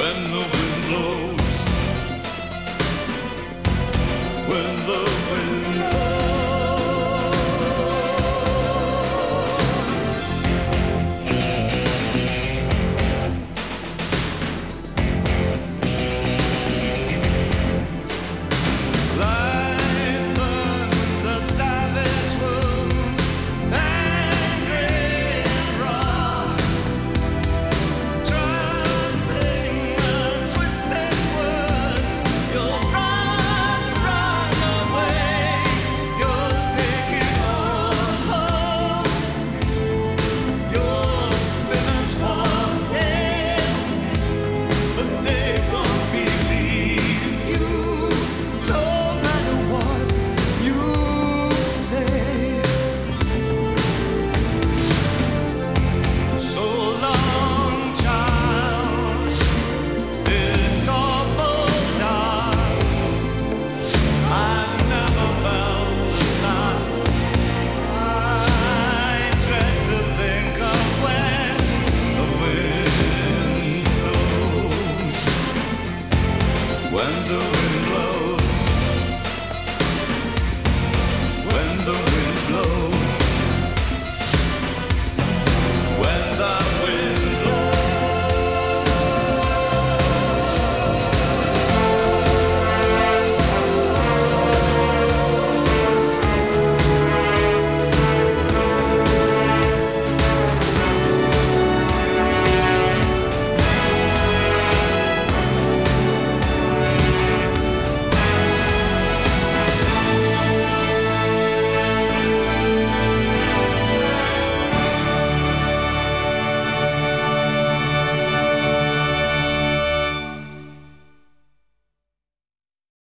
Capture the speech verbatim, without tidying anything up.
when the wind blows, when the wind blows. Life burns a savage wound, angry and raw, trusting a twisted word. You'll run, run away. You'll take it all home. You'll spin a tall tale, but they won't believe you, no matter what you say. So long, child, it's awful dark. I've never felt the sun. I dread to think of when the wind blows, when the